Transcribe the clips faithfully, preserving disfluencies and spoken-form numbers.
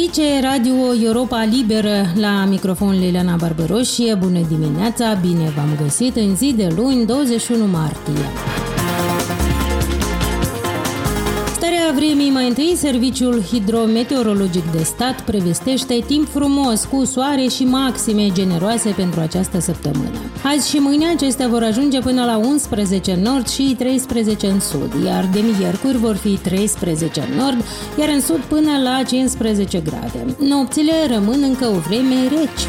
Aici e Radio Europa Liberă, la microfon Liliana Barbăroșie. Bună dimineața, bine v-am găsit în zi de luni, douăzeci și unu martie. Starea vremii, mai întâi, Serviciul Hidrometeorologic de Stat prevestește timp frumos, cu soare și maxime generoase pentru această săptămână. Azi și mâine acestea vor ajunge până la unsprezece în nord și treisprezece în sud, iar de miercuri vor fi treisprezece în nord, iar în sud până la cincisprezece grade. Nopțile rămân încă o vreme reci.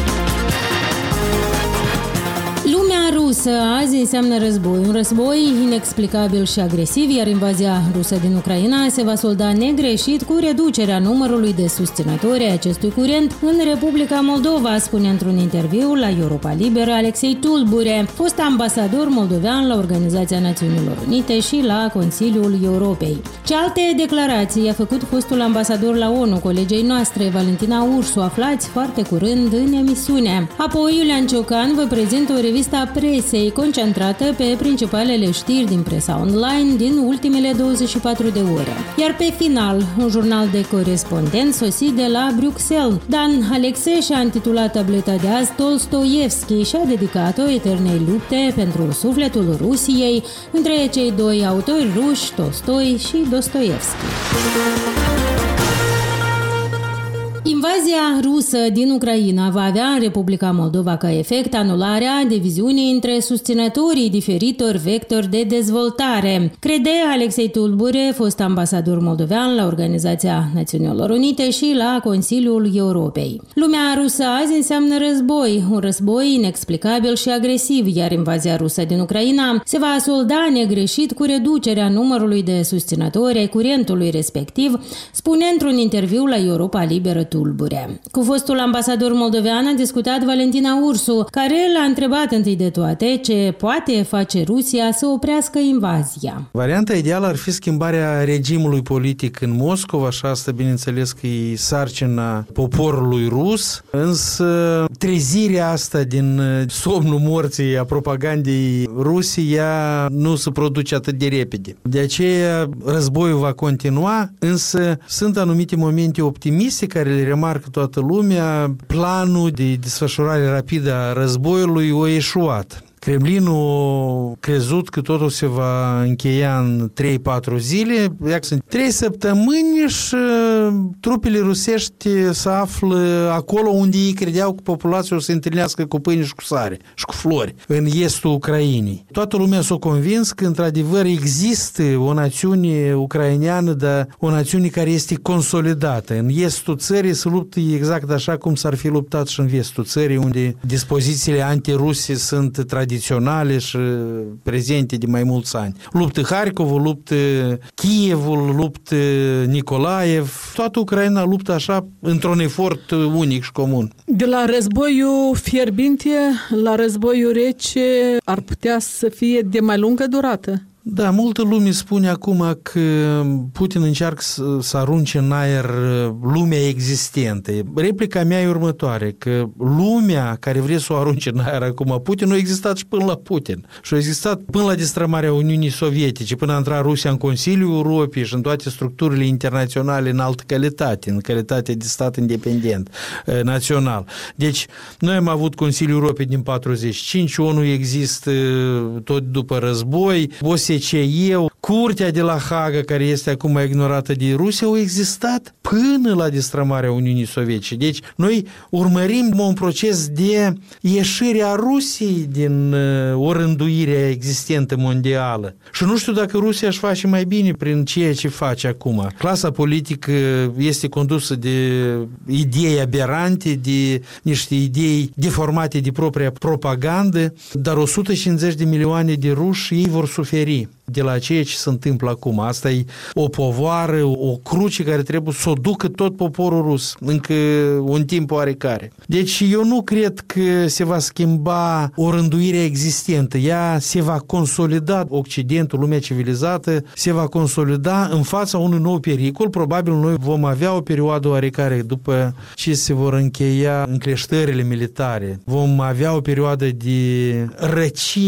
Lumea rusă azi înseamnă război, un război inexplicabil și agresiv, iar invazia rusă din Ucraina se va solda negreșit cu reducerea numărului de susținători ai acestui curent în Republica Moldova, spune într-un interviu la Europa Liberă Alexei Tulbure, fost ambasador moldovean la Organizația Națiunilor Unite și la Consiliul Europei. Ce alte declarații a făcut fostul ambasador la ONU, colegei noastre, Valentina Ursu, aflați foarte curând în emisiune. Apoi, Iulian Ciocan vă prezintă o revistă a presei concentrată pe principalele știri din presa online din ultimele douăzeci și patru de ore. Iar pe final, un jurnal de corespondent sosit de la Bruxelles. Dan Alexei și-a intitulat tableta de azi Tolstoievski și a dedicat-o eternei lupte pentru sufletul Rusiei între cei doi autori ruși, Tolstoi și Dostoievski. Invazia rusă din Ucraina va avea în Republica Moldova ca efect anularea diviziunii între susținătorii diferitor vectori de dezvoltare, crede Alexei Tulbure, fost ambasador moldovean la Organizația Națiunilor Unite și la Consiliul Europei. Lumea rusă azi înseamnă război, un război inexplicabil și agresiv, iar invazia rusă din Ucraina se va solda negreșit cu reducerea numărului de susținători ai curentului respectiv, spune într-un interviu la Europa Liberă Tulbure. Cu fostul ambasador moldovean a discutat Valentina Ursu, care l-a întrebat întâi de toate ce poate face Rusia să oprească invazia. Varianta ideală ar fi schimbarea regimului politic în Moscova și asta, bineînțeles, că e sarcina poporului rus, însă trezirea asta din somnul morții a propagandei Rusiei ea nu se produce atât de repede. De aceea războiul va continua, însă sunt anumite momente optimiste care le remarcă toată lumea. Planul de desfășurare rapidă a războiului a eșuat. Kremlinul a crezut că totul se va încheia în trei patru zile, sunt trei săptămâni și trupele rusești se află acolo unde ei credeau că populația o să se întâlnească cu pâine și cu sare și cu flori, în estul Ucrainei. Toată lumea s-a convins că într-adevăr există o națiune ucraineană, dar o națiune care este consolidată. În estul țării se luptă exact așa cum s-ar fi luptat și în vestul țării, unde dispozițiile antiruse sunt tradiționale tradiționale și prezente de mai mulți ani. Luptă Harkovul, luptă Kievul, luptă Nicolaev. Toată Ucraina luptă așa într-un efort unic și comun. De la războiul fierbinte la războiul rece ar putea să fie de mai lungă durată. Da, multă lume spune acum că Putin încearcă să, să arunce în aer lumea existentă. Replica mea e următoare, că lumea care vrea să o arunce în aer acum Putin a existat și până la Putin. Și a existat până la destrămarea Uniunii Sovietice, până a intrat Rusia în Consiliul Europei și în toate structurile internaționale în altă calitate, în calitate de stat independent, național. Deci, noi am avut Consiliul Europei din patruzeci și cinci, ONU există tot după război, O S C E, Curtea de la Haga, care este acum ignorată de Rusia, au existat până la destrămarea Uniunii Sovietice. Deci, noi urmărim un proces de ieșire a Rusiei din uh, o rânduire existentă mondială. Și nu știu dacă Rusia își face mai bine prin ceea ce face acum. Clasa politică este condusă de idei aberante, de niște idei deformate de propria propagandă, dar o sută cincizeci de milioane de ruși ei vor suferi de la ceea ce se întâmplă acum. Asta e o povară, o cruce care trebuie să o ducă tot poporul rus, încă un timp oarecare. Deci eu nu cred că se va schimba o rânduire existentă. Ea se va consolida, Occidentul, lumea civilizată, se va consolida în fața unui nou pericol. Probabil noi vom avea o perioadă oarecare după ce se vor încheia încleștările militare. Vom avea o perioadă de răcire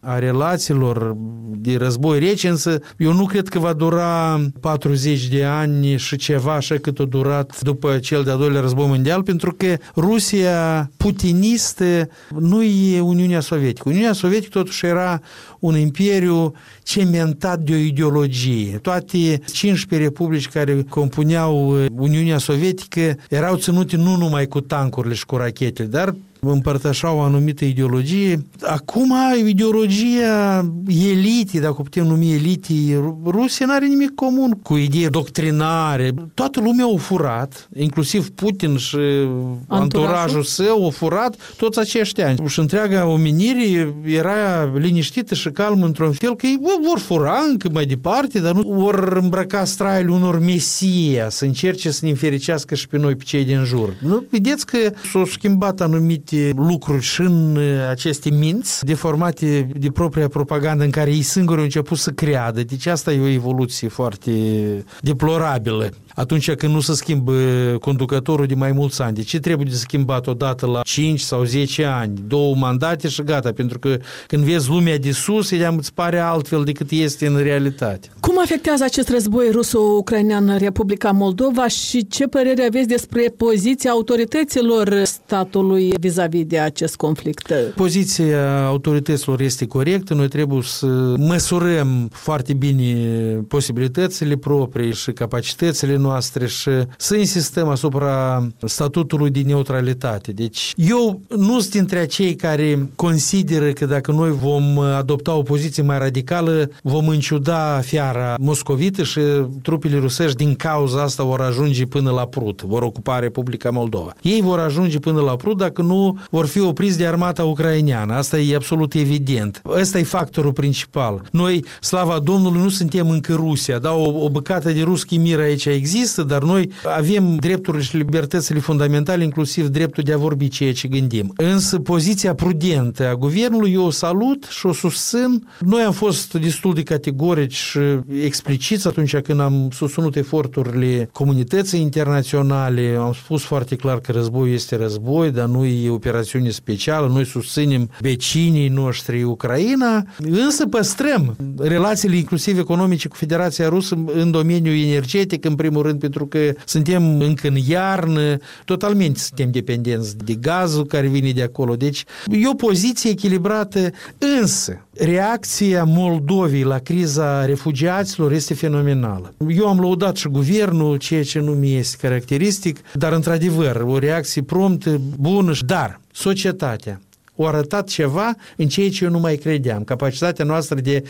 a relațiilor de război rece, însă eu nu cred că va dura patruzeci de ani și ceva așa cât a durat după cel de-al doilea război mondial, pentru că Rusia putinistă nu e Uniunea Sovietică. Uniunea Sovietică totuși era un imperiu cementat de o ideologie. Toate cincisprezece republici care compuneau Uniunea Sovietică erau ținute nu numai cu tancurile și cu rachetele, dar împărtășau o anumită ideologie. Acum, ideologia elitei, dacă putem numi elitei Rusia, n-are nimic comun cu idei doctrinare. Toată lumea a furat, inclusiv Putin și anturajul său, a furat toți acești ani. Și întreaga omenire era liniștită și calmă într-un fel că ei vor fura încă mai departe, dar nu vor îmbrăca straiul unor mesia, să încerce să ne înfericească și pe noi, pe cei din jur. Nu? Vedeți că s-au schimbat anumite lucruri și în aceste minți deformate de propria propagandă în care ei singuri au început să creadă. Deci asta e o evoluție foarte deplorabilă. Atunci când nu se schimbă conducătorul de mai mulți ani, de ce trebuie de schimbat odată la cinci sau zece ani? Două mandate și gata, pentru că când vezi lumea de sus, ea îți pare altfel decât este în realitate. Cum afectează acest război ruso-ucrainean Republica Moldova și ce părere aveți despre poziția autorităților statului vis-a-vis de acest conflict? Poziția autorităților este corectă, noi trebuie să măsurăm foarte bine posibilitățile proprii și capacitățile noastre și să insistăm asupra statutului de neutralitate. Deci eu nu sunt dintre acei care consideră că dacă noi vom adopta o poziție mai radicală, vom înciuda fiara moscovită și trupele rusești din cauza asta vor ajunge până la Prut, vor ocupa Republica Moldova. Ei vor ajunge până la Prut dacă nu vor fi opriți de armata ucraineană. Asta e absolut evident. Ăsta e factorul principal. Noi, slava Domnului, nu suntem încă Rusia. Da, o, o bucată de ruschi mir aici există, dar noi avem drepturile și libertățile fundamentale, inclusiv dreptul de a vorbi ceea ce gândim. Însă poziția prudentă a guvernului eu o salut și o susțin. Noi am fost destul de categorici și expliciți atunci când am susținut eforturile comunității internaționale. Am spus foarte clar că războiul este război, dar nu e operațiune specială. Noi susținem vecinii noștri Ucraina, însă păstrăm relațiile inclusiv economice cu Federația Rusă în domeniul energetic, în primul rând, pentru că suntem încă în iarnă, totalmente suntem dependenți de gazul care vine de acolo. Deci e o poziție echilibrată, însă reacția Moldovei la criza refugiaților este fenomenală. Eu am lăudat și guvernul, ceea ce nu mi este caracteristic, dar într-adevăr o reacție promptă, bună, dar societatea au arătat ceva în ceea ce eu nu mai credeam. Capacitatea noastră de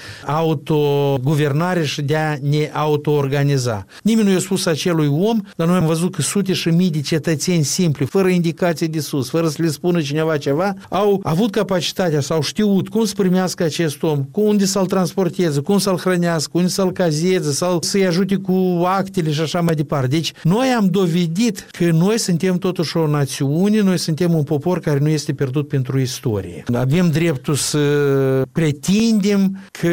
autoguvernare și de a ne autoorganiza. Nimeni nu i-a spus acelui om, dar noi am văzut că sute și mii de cetățeni simpli, fără indicații de sus, fără să le spună cineva ceva, au avut capacitatea sau știut cum să primească acest om, cu unde să-l transporteze, cum să-l hrănească, unde să-l cazeze, sau să-i ajute cu actele și așa mai departe. Deci noi am dovedit că noi suntem totuși o națiune, noi suntem un popor care nu este pierdut pentru istorie. Avem dreptul să pretindem că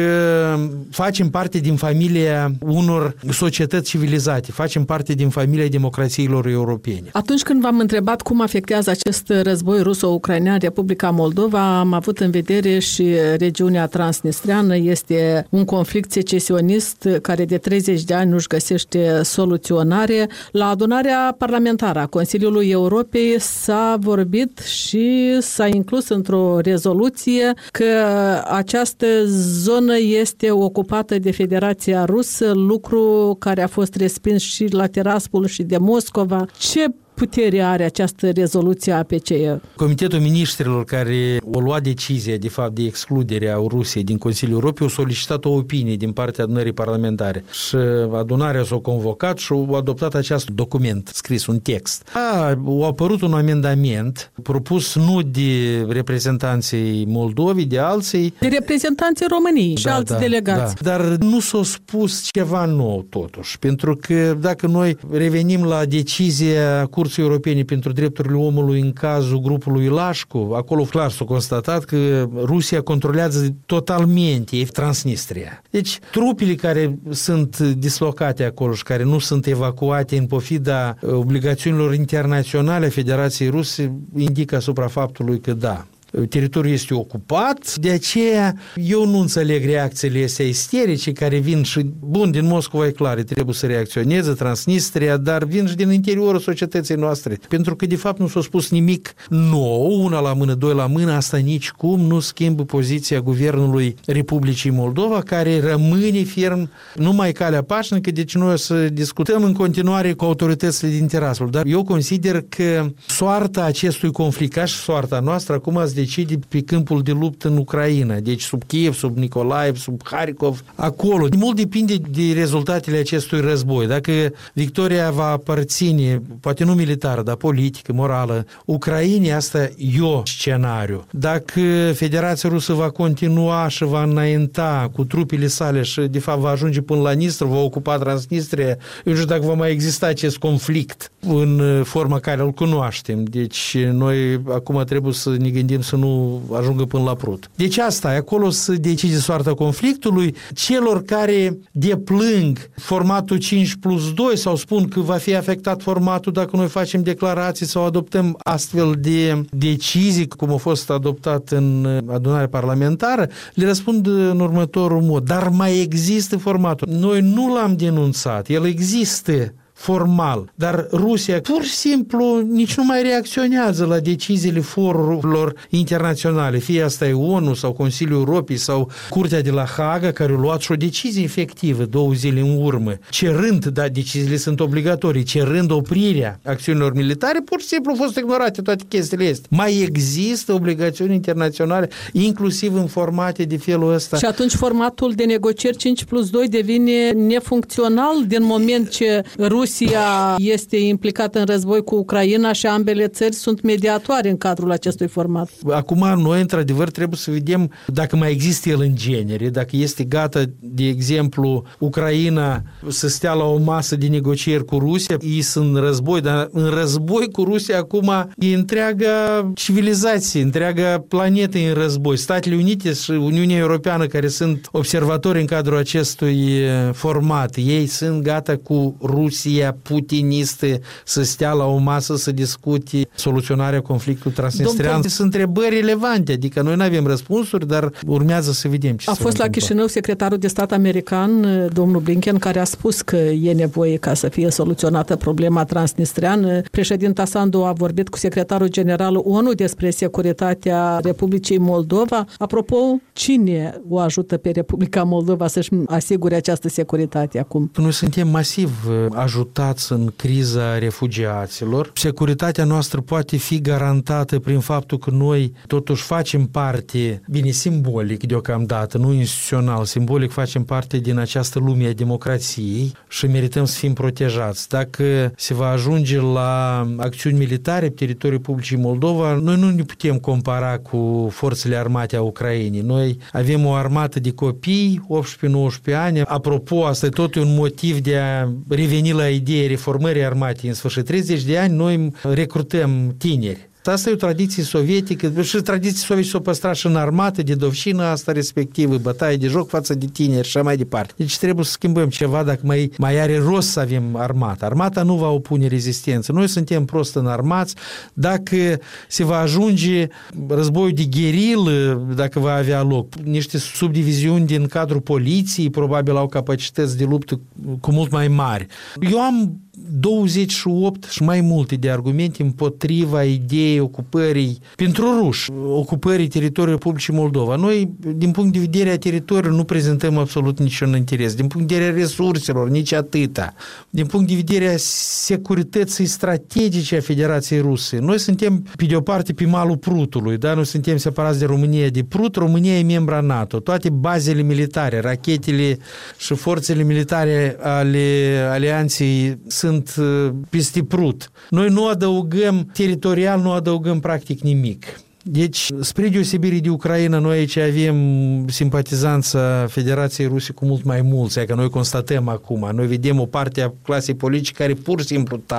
facem parte din familia unor societăți civilizate, facem parte din familia democrațiilor europene. Atunci când v-am întrebat cum afectează acest război ruso-ucrainean Republica Moldova, am avut în vedere și regiunea transnistreană. Este un conflict secesionist care de treizeci de ani nu-și găsește soluționare. La adunarea parlamentară a Consiliului Europei s-a vorbit și s-a inclus într-o rezoluție că această zonă este ocupată de Federația Rusă, lucru care a fost respins și la Tiraspol și de Moscova. Ce putere are această rezoluție a P C E? Comitetul Ministrilor care a luat decizia, de fapt, de excludere a Rusiei din Consiliul Europei a solicitat o opinie din partea adunării parlamentare și adunarea s-a convocat și a adoptat acest document scris, un text. A, a apărut un amendament propus nu de reprezentanții Moldovei, de alții. De reprezentanții României și da, alți da, delegați. Da. Dar nu s-a spus ceva nou, totuși, pentru că dacă noi revenim la decizia Curții Europene pentru Drepturile Omului în cazul grupului Lașcu, acolo clar s-a constatat că Rusia controlează totalmente Transnistria. Deci, trupele care sunt dislocate acolo și care nu sunt evacuate în pofida obligațiunilor internaționale a Federației Ruse indică asupra faptului că da, teritoriul este ocupat, de aceea eu nu înțeleg reacțiile astea isterice care vin și, bun, din Moscova e clar, trebuie să reacționeze, Transnistria, dar vin și din interiorul societății noastre, pentru că de fapt nu s-a spus nimic nou, una la mână, doi la mână, asta nici cum nu schimbă poziția guvernului Republicii Moldova, care rămâne ferm numai calea pașnică, deci noi o să discutăm în continuare cu autoritățile din Tiraspol, dar eu consider că soarta acestui conflict, ca și soarta noastră, acum ați decide pe câmpul de luptă în Ucraina, deci sub Kiev, sub Nicolaev, sub Harkov, acolo. Mult depinde de rezultatele acestui război. Dacă victoria va aparține, poate nu militară, dar politică, morală, Ucrainei, asta e o scenariu. Dacă Federația Rusă va continua și va înainta cu trupele sale și de fapt va ajunge până la Nistru, va ocupa Transnistria, eu nu știu dacă va mai exista acest conflict în forma care îl cunoaștem. Deci noi acum trebuie să ne gândim să nu ajungă până la Prut. Deci asta e, acolo să decide soarta conflictului. Celor care deplâng formatul cinci plus doi sau spun că va fi afectat formatul dacă noi facem declarații sau adoptăm astfel de decizii, cum a fost adoptat în adunarea parlamentară, le răspund în următorul mod. Dar mai există formatul. Noi nu l-am denunțat. El există formal, dar Rusia pur și simplu nici nu mai reacționează la deciziile forurilor internaționale, fie asta e ONU sau Consiliul Europei sau Curtea de la Haga, care a luat și o decizie efectivă două zile în urmă, cerând, da, deciziile sunt obligatorii, cerând oprirea acțiunilor militare, pur și simplu au fost ignorate toate chestiile astea. Mai există obligațiuni internaționale, inclusiv în formate de felul ăsta. Și atunci formatul de negocieri cinci plus doi devine nefuncțional din moment ce Rusia Rusia este implicată în război cu Ucraina și ambele țări sunt mediatoare în cadrul acestui format. Acum noi, într-adevăr, trebuie să vedem dacă mai există el în genere, dacă este gata, de exemplu, Ucraina să stea la o masă de negocieri cu Rusia, ei sunt în război, dar în război cu Rusia acum e întreaga civilizație, întreaga planetă în război. Statele Unite și Uniunea Europeană, care sunt observatori în cadrul acestui format, ei sunt gata cu Rusia putinistă să stea la o masă să discute soluționarea conflictului transnistrian. Sunt întrebări relevante, adică noi nu avem răspunsuri, dar urmează să vedem ce A se fost la Chișinău secretarul de stat american, domnul Blinken, care a spus că e nevoie ca să fie soluționată problema transnistriană. Președinta Sandu a vorbit cu secretarul general ONU despre securitatea Republicii Moldova. Apropo, cine o ajută pe Republica Moldova să-și asigure această securitate acum? Noi suntem masiv ajutați în criza refugiaților. Securitatea noastră poate fi garantată prin faptul că noi totuși facem parte, bine, simbolic deocamdată, nu instituțional, simbolic facem parte din această lume a democrației și merităm să fim protejați. Dacă se va ajunge la acțiuni militare pe teritoriul Republicii Moldova, noi nu ne putem compara cu forțele armate a Ucrainei. Noi avem o armată de copii, optsprezece nouăsprezece ani. Apropo, asta e tot un motiv de a reveni la ideea reformării armatei. În sfârșit, treizeci de ani noi recrutăm tineri. Asta e o tradiție sovietică și tradiții sovietice s-au păstrat și în armată, de dovșină asta respectivă, bătaie de joc față de tineri și așa mai departe. Deci trebuie să schimbăm ceva dacă mai, mai are rost să avem armata. Armata nu va opune rezistență. Noi suntem prost înarmați. Dacă se va ajunge războiul de gherilă, dacă va avea loc, niște subdiviziuni din cadrul poliției probabil au capacități de luptă cu mult mai mari. Eu am douăzeci și opt și mai multe de argumente împotriva ideii ocupării, pentru ruși, ocupării teritoriului Republicii Moldova. Noi, din punct de vedere a teritoriului, nu prezentăm absolut niciun interes. Din punct de vedere a resurselor, nici atâta. Din punct de vedere a securității strategice a Federației Ruse. Noi suntem, pe de o parte, pe malul Prutului, da? Noi suntem separați de România de Prut. România e membra NATO. Toate bazele militare, rachetele și forțele militare ale alianței sunt peste Prut. Noi nu adăugăm teritorial, nu adăugăm practic nimic. Deci, spre deosebire de Ucraina, noi aici avem simpatizanța Federației Ruse cu mult mai mulți, că noi constatăm acum. Noi vedem o parte a clasei politice care pur și simplu taci.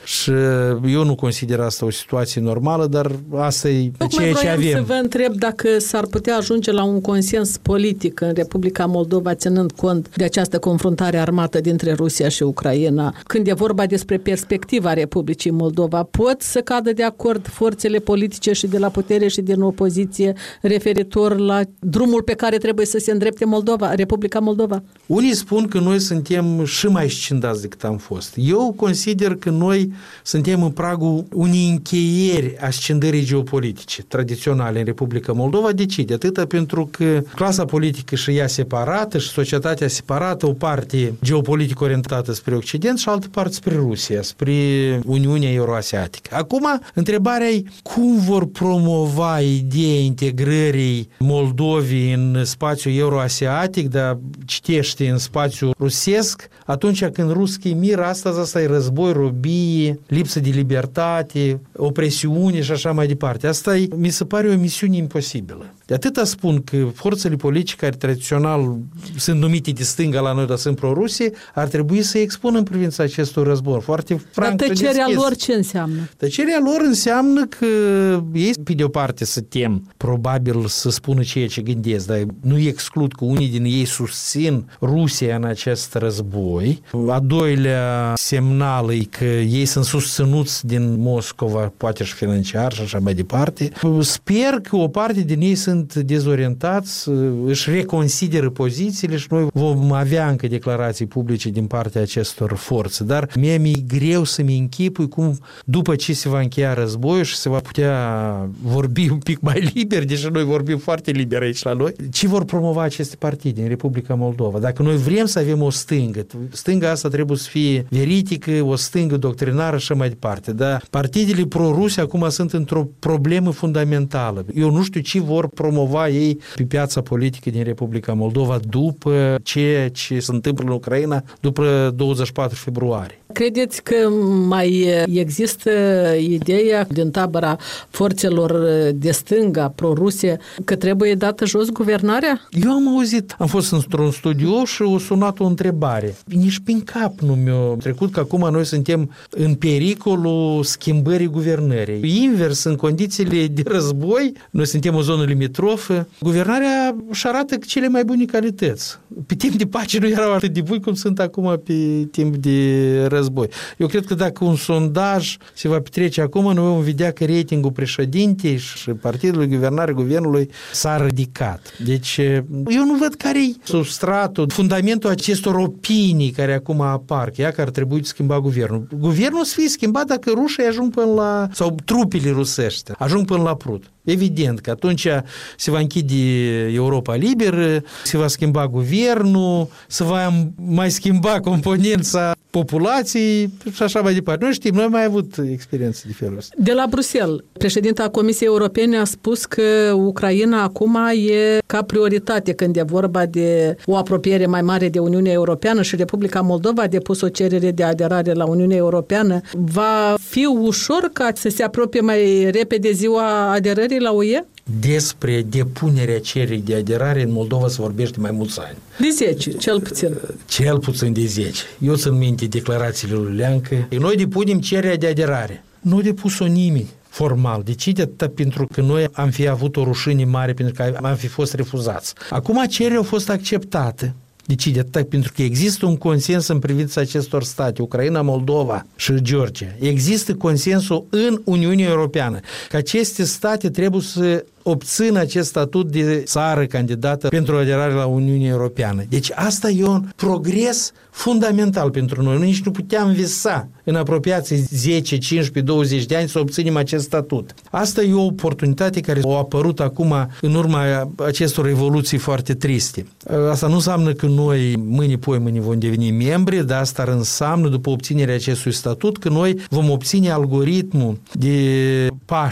și eu nu consider asta o situație normală, dar asta e ceea ce avem. Să vă întreb dacă s-ar putea ajunge la un consens politic în Republica Moldova, ținând cont de această confruntare armată dintre Rusia și Ucraina. Când e vorba despre perspectiva Republicii Moldova, pot să cadă de acord forțele politice și de la putere și din opoziție referitor la drumul pe care trebuie să se îndrepte Moldova, Republica Moldova? Unii spun că noi suntem și mai scindați decât am fost. Eu consider că noi suntem în pragul unei încheieri a scindării geopolitice tradiționale în Republica Moldova. De ce? De atâta pentru că clasa politică și ea separată și societatea separată, o parte geopolitică orientată spre Occident și altă parte spre Rusia, spre Uniunea Euroasiatică. Acum, întrebarea e cum vor promova ideea integrării Moldovei în spațiul euroasiatic, dar citește în spațiul rusesc, atunci când ruschii miră, astăzi asta e război, robie, lipsă de libertate, opresiune și așa mai departe. Asta e, mi se pare o misiune imposibilă. De atâta spun că forțele politice care tradițional sunt numite de stânga la noi, dar sunt pro-Rusie, ar trebui să expună în privința acestor război. Foarte franc. Dar tăcerea lor ce înseamnă? Tăcerea lor înseamnă că ei, pe de o parte, să tem, probabil să spună ceea ce gândesc, dar nu exclud că unii din ei susțin Rusia în acest război. A doilea semnal e că ei sunt susținuți din Moscova, poate și financiar și așa mai departe. Sper că o parte din ei sunt dezorientați, își reconsideră pozițiile și noi vom avea încă declarații publice din partea acestor forțe. Dar mie mi-e greu să-mi închipui cum după ce se va încheia războiul și se va putea vorbi un pic mai liber, deși noi vorbim foarte liber aici la noi, ce vor promova aceste partide în Republica Moldova. Dacă noi vrem să avem o stângă, stânga asta trebuie să fie veritică, o stângă doctrinară și mai departe. Dar partidele pro-Rusia acum sunt într-o problemă fundamentală. Eu nu știu ce vor promova ei pe piața politică din Republica Moldova după ceea ce se întâmplă în Ucraina după douăzeci și patru februarie. Credeți că mai există ideea din tabăra forțelor de stânga, pro-Rusie, că trebuie dată jos guvernarea? Eu am auzit, am fost într-un studio și o sunat o întrebare. Nici prin cap nu mi-a trecut că acum noi suntem în pericolul schimbării guvernării. Invers, în condițiile de război, noi suntem o zonă limitrofă, guvernarea își arată cele mai bune calități. Pe timp de pace nu erau atât de buni cum sunt acum pe timp de război. Eu cred că dacă un sondaj se va petrece acum, noi vom vedea că ratingul președintei și partidului guvernare guvernului s-a ridicat. Deci, eu nu văd care e substratul, fundamentul acestor opinii care acum apar, că ea că ar trebui schimba guvernul. Guvernul o să fie schimbat dacă rușii ajung până la, sau trupele rusești ajung până la Prut. Evident că atunci se va închide Europa liberă, se va schimba guvernul, se va mai schimba componența populației și așa mai departe. Noi știm, noi am mai avut experiențe de felul ăsta. De la Bruxelles, președinta Comisiei Europene a spus că Ucraina acum e ca prioritate când e vorba de o apropiere mai mare de Uniunea Europeană și Republica Moldova a depus o cerere de aderare la Uniunea Europeană. Va fi ușor ca să se apropie mai repede ziua aderării la U E? Despre depunerea cererii de aderare în Moldova se vorbește mai mulți ani. De zece, cel puțin. Cel puțin de zece. Eu țin minte declarațiile lui Leancă. Noi depunem cererea de aderare. Nu depus-o nimeni formal. De ce? De atât pentru că noi am fi avut o rușine mare pentru că am fi fost refuzați. Acum cererea a fost acceptată. De ce? De atât pentru că există un consens în privința acestor state, Ucraina, Moldova și Georgia. Există consensul în Uniunea Europeană că aceste state trebuie să obțină acest statut de țară candidată pentru aderare la Uniunea Europeană. Deci asta e un progres fundamental pentru noi. Noi nici nu puteam visa în apropiații zece, cincisprezece, douăzeci de ani să obținem acest statut. Asta e o oportunitate care a apărut acum în urma acestor evoluții foarte triste. Asta nu înseamnă că noi mâine, poi mâine vom deveni membri, dar asta înseamnă, după obținerea acestui statut, că noi vom obține algoritmul de pași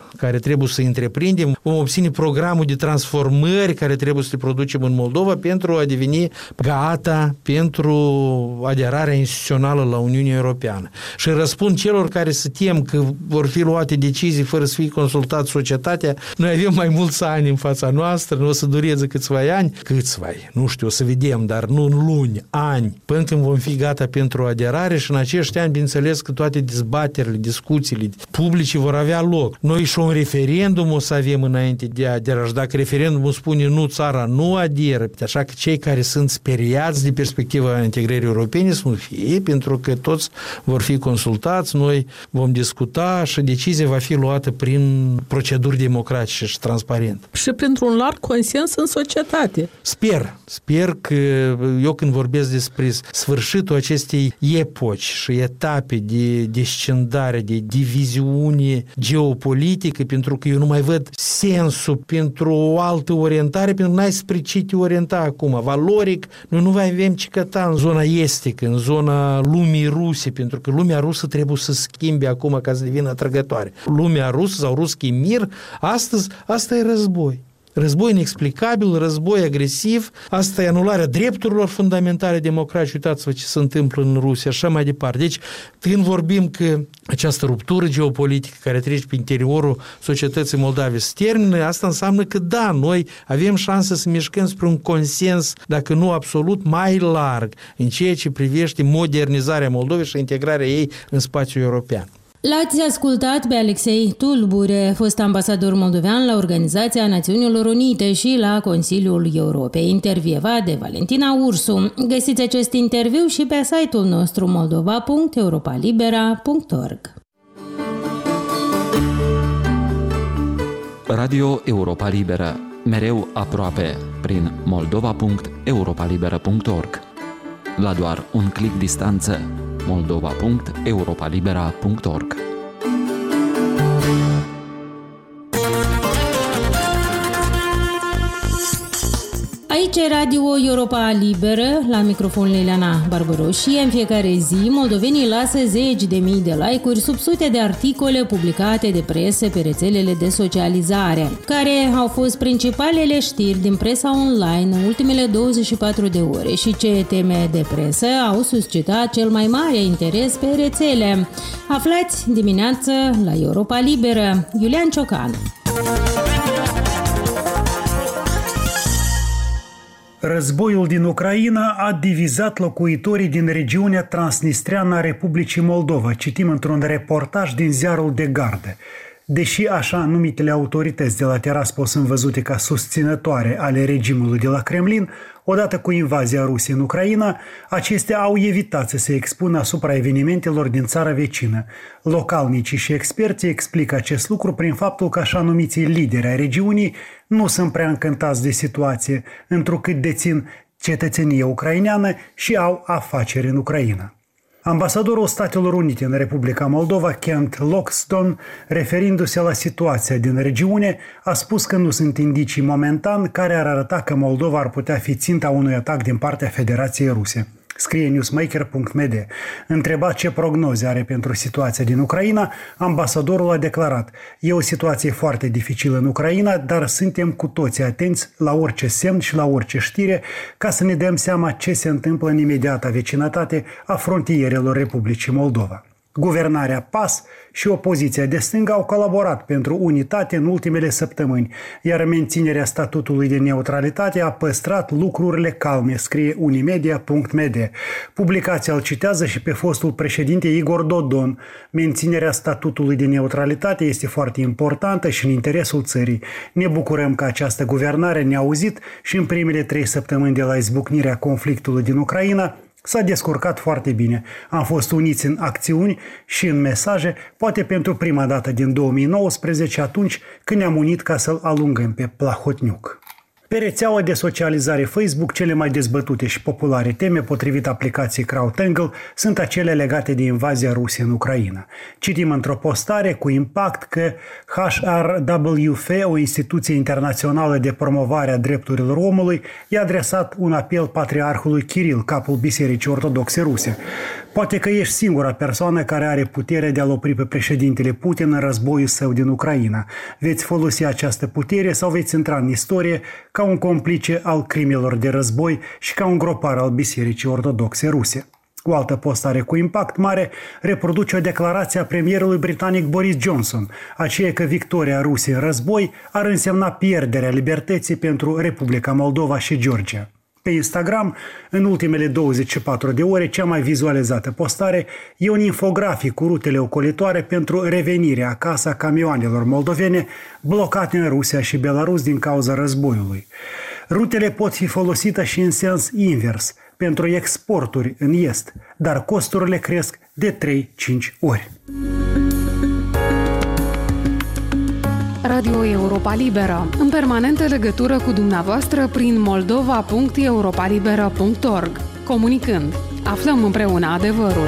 care trebuie să întreprindem, vom obține programul de transformări care trebuie să le producem în Moldova pentru a deveni gata pentru aderarea instituțională la Uniunea Europeană. Și răspund celor care se tem că vor fi luate decizii fără să fie consultat societatea. Noi avem mai mulți ani în fața noastră, nu o să dureze câțiva ani, câțiva, nu știu, o să vedem, dar nu în luni, ani, până când vom fi gata pentru aderare și în acești ani, bineînțeles că toate dezbaterile, discuțiile publice vor avea loc. Noi și un referendum o să avem înainte de aderare și dacă referendumul spune nu, țara nu aderă, așa că cei care sunt speriați de perspectiva integrării europene să nu fie, pentru că toți vor fi consultați, noi vom discuta și decizia va fi luată prin proceduri democratice și transparente. Și printr-un larg consens în societate. Sper, sper că eu când vorbesc despre sfârșitul acestei epoci și etape de descendare, de diviziune geopolitică, pentru că eu nu mai văd sensul pentru o altă orientare, pentru că n-ai spre ce te orienta acum. Valoric, noi nu mai avem ce căta în zona estică, în zona lumii ruse, pentru că lumea rusă trebuie să schimbe acum ca să devină atrăgătoare. Lumea rusă sau ruschi mir, astăzi, asta e război. Război inexplicabil, război agresiv, asta e anularea drepturilor fundamentale democratice. Uitați-vă ce se întâmplă în Rusia, așa mai departe. Deci, când vorbim că această ruptură geopolitică care trece pe interiorul societății moldave se termină, asta înseamnă că da, noi avem șanse să mișcăm spre un consens, dacă nu absolut, mai larg în ceea ce privește modernizarea Moldovei și integrarea ei în spațiul european. L-ați ascultat pe Alexei Tulbure, fost ambasador moldovean la Organizația Națiunilor Unite și la Consiliul Europei, intervievat de Valentina Ursu. Găsiți acest interviu și pe site-ul nostru moldova punct europalibera punct org. Radio Europa Liberă, mereu aproape, prin moldova punct europalibera punct org. La doar un clic distanță, moldova punct europalibera punct org. Aici e Radio Europa Liberă, la microfonul Ileana Barbaroșie. În fiecare zi, moldovenii lasă zeci de mii de like-uri sub sute de articole publicate de presă pe rețelele de socializare, care au fost principalele știri din presa online în ultimele douăzeci și patru de ore și ce teme de presă au suscitat cel mai mare interes pe rețele. Aflați dimineață la Europa Liberă. Iulian Ciocan. Războiul din Ucraina a divizat locuitorii din regiunea transnistreană a Republicii Moldova, citim într-un reportaj din ziarul De Gardă. Deși așa numitele autorități de la Tiraspol sunt văzute ca susținătoare ale regimului de la Kremlin, odată cu invazia Rusiei în Ucraina, acestea au evitat să se expună asupra evenimentelor din țara vecină. Localnicii și experții explică acest lucru prin faptul că așa numiții lideri ai regiunii nu sunt prea încântați de situație, întrucât dețin cetățenie ucraineană și au afaceri în Ucraina. Ambasadorul Statelor Unite în Republica Moldova, Kent Loxton, referindu-se la situația din regiune, a spus că nu sunt indicii momentan care ar arăta că Moldova ar putea fi ținta unui atac din partea Federației Ruse. Scrie newsmaker punct m d. Întrebat ce prognoze are pentru situația din Ucraina, ambasadorul a declarat: "E o situație foarte dificilă în Ucraina, dar suntem cu toții atenți la orice semn și la orice știre ca să ne dăm seama ce se întâmplă în imediata vecinătate a frontierelor Republicii Moldova." Guvernarea P A S și opoziția de stânga au colaborat pentru unitate în ultimele săptămâni, iar menținerea statutului de neutralitate a păstrat lucrurile calme, scrie unimedia punct m d. Publicația îl citează și pe fostul președinte Igor Dodon. Menținerea statutului de neutralitate este foarte importantă și în interesul țării. Ne bucurăm că această guvernare ne-a auzit și în primele trei săptămâni de la izbucnirea conflictului din Ucraina s-a descurcat foarte bine. Am fost uniți în acțiuni și în mesaje, poate pentru prima dată din două mii nouăsprezece, atunci când ne-am unit ca să-l alungăm pe Plahotniuc. Pe rețeaua de socializare Facebook, cele mai dezbătute și populare teme, potrivit aplicației CrowdTangle, sunt acele legate de invazia Rusiei în Ucraina. Citim într-o postare cu impact că H R W F, o instituție internațională de promovare a drepturilor omului, i-a adresat un apel patriarhului Kiril, capul Bisericii Ortodoxe Ruse. Poate că ești singura persoană care are puterea de a-l opri pe președintele Putin în războiul său din Ucraina. Veți folosi această putere sau veți intra în istorie ca un complice al crimelor de război și ca un gropar al Bisericii Ortodoxe Ruse. O altă postare cu impact mare reproduce o declarație a premierului britanic Boris Johnson, aceea că victoria Rusiei în război ar însemna pierderea libertății pentru Republica Moldova și Georgia. Pe Instagram, în ultimele douăzeci și patru de ore, cea mai vizualizată postare e un infografic cu rutele ocolitoare pentru revenirea acasă a camioanelor moldovene blocate în Rusia și Belarus din cauza războiului. Rutele pot fi folosite și în sens invers, pentru exporturi în est, dar costurile cresc de trei-cinci ori. Radio Europa Liberă, în permanentă legătură cu dumneavoastră prin moldova punct europa liberă punct org. Comunicând, aflăm împreună adevărul.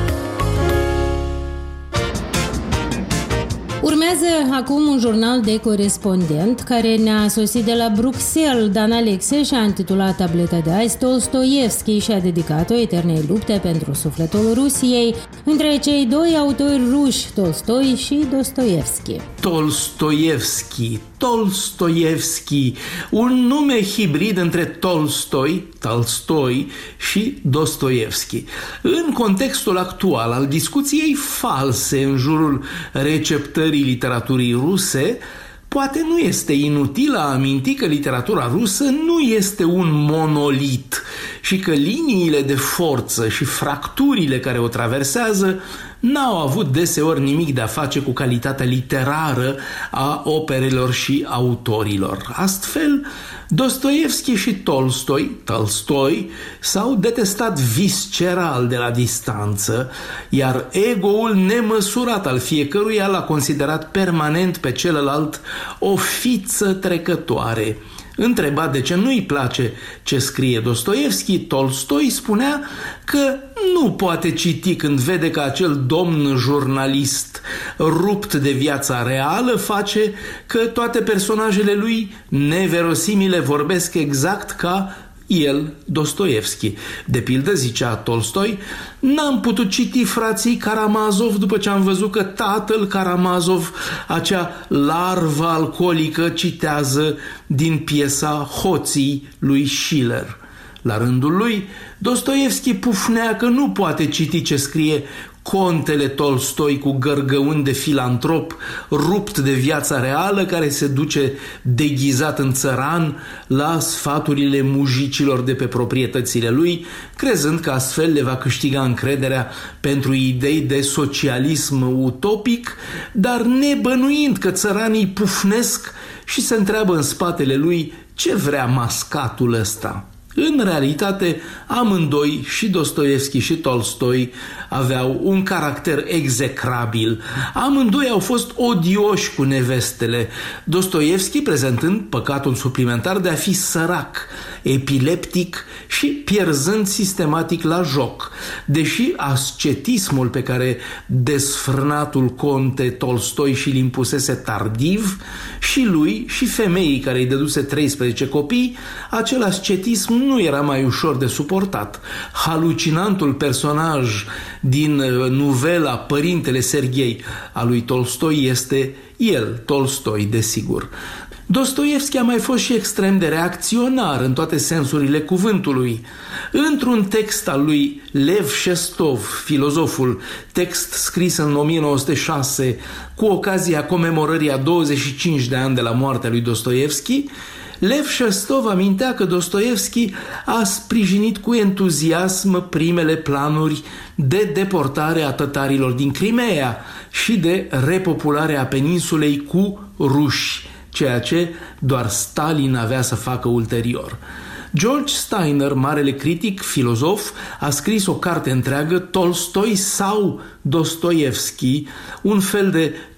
Urmează acum un jurnal de corespondent care ne-a sosit de la Bruxelles. Dan Alexe și-a intitulat tableta de azi Tolstoievski și a dedicat-o eternei lupte pentru sufletul Rusiei între cei doi autori ruși, Tolstoi și Dostoievski. Tolstoievski, Tolstoievski, un nume hibrid între Tolstoi, Tolstoi și Dostoievski. În contextul actual al discuției false în jurul receptării literaturii ruse, poate nu este inutil a aminti că literatura rusă nu este un monolit și că liniile de forță și fracturile care o traversează n-au avut deseori nimic de a face cu calitatea literară a operelor și autorilor. Astfel, Dostoievski și Tolstoi, Tolstoi, s-au detestat visceral de la distanță, iar ego-ul nemăsurat al fiecăruia l-a considerat permanent pe celălalt o fiță trecătoare. Întrebat de ce nu-i place ce scrie Dostoievski, Tolstoi spunea că nu poate citi când vede că acel domn jurnalist rupt de viața reală face că toate personajele lui neverosimile vorbesc exact ca el, Dostoievski. De pildă, zicea Tolstoi, n-am putut citi Frații Karamazov după ce am văzut că tatăl Karamazov, acea larvă alcoolică, citează din piesa Hoții lui Schiller. La rândul lui, Dostoievski pufnea că nu poate citi ce scrie contele Tolstoi cu gărgăuni de filantrop rupt de viața reală care se duce deghizat în țăran la sfaturile mujicilor de pe proprietățile lui, crezând că astfel le va câștiga încrederea pentru idei de socialism utopic, dar nebănuind că țăranii pufnesc și se întreabă în spatele lui ce vrea mascatul ăsta. În realitate, amândoi, și Dostoievski și Tolstoi, aveau un caracter execrabil. Amândoi au fost odioși cu nevestele, Dostoievski prezentând păcatul suplimentar de a fi sărac, epileptic și pierzând sistematic la joc, deși ascetismul pe care desfrânatul conte Tolstoi și-l impusese tardiv, și lui și femeii care îi dăduse treisprezece copii, acel ascetism nu era mai ușor de suportat. Halucinantul personaj din nuvela Părintele Serghei a lui Tolstoi este el, Tolstoi, desigur. Dostoievski a mai fost și extrem de reacționar în toate sensurile cuvântului. Într-un text al lui Lev Shestov, filozoful, text scris în o mie nouă sute șase cu ocazia comemorării a douăzeci și cinci de ani de la moartea lui Dostoievski, Lev Shestov amintea că Dostoievski a sprijinit cu entuziasm primele planuri de deportare a tătarilor din Crimea și de repopulare a peninsulei cu ruși, ceea ce doar Stalin avea să facă ulterior. George Steiner, marele critic, filozof, a scris o carte întreagă, Tolstoi sau Dostoievski, un fel de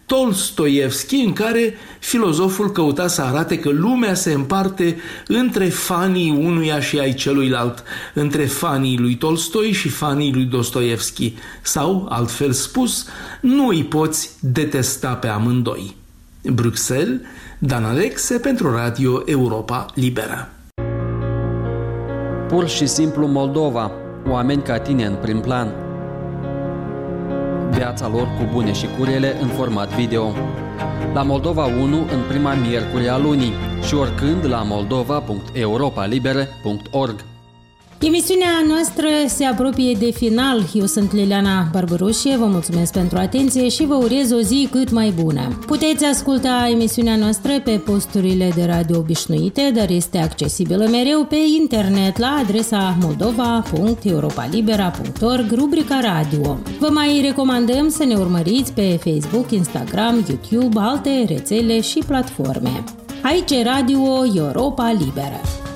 Tolstoievski, în care filozoful căuta să arate că lumea se împarte între fanii unuia și ai celuilalt, între fanii lui Tolstoi și fanii lui Dostoievski, sau, altfel spus, nu îi poți detesta pe amândoi. Bruxelles, Dan Alexe pentru Radio Europa Liberă. Pur și simplu Moldova, oameni ca tine în prim plan. Viața lor cu bune și cu rele în format video. La Moldova unu în prima miercuri a lunii și oricând la moldova punct europa liberă punct org. Emisiunea noastră se apropie de final. Eu sunt Liliana Barbaroșie, vă mulțumesc pentru atenție și vă urez o zi cât mai bună. Puteți asculta emisiunea noastră pe posturile de radio obișnuite, dar este accesibilă mereu pe internet la adresa moldova punct europa libera punct org, rubrica radio. Vă mai recomandăm să ne urmăriți pe Facebook, Instagram, YouTube, alte rețele și platforme. Aici e Radio Europa Liberă.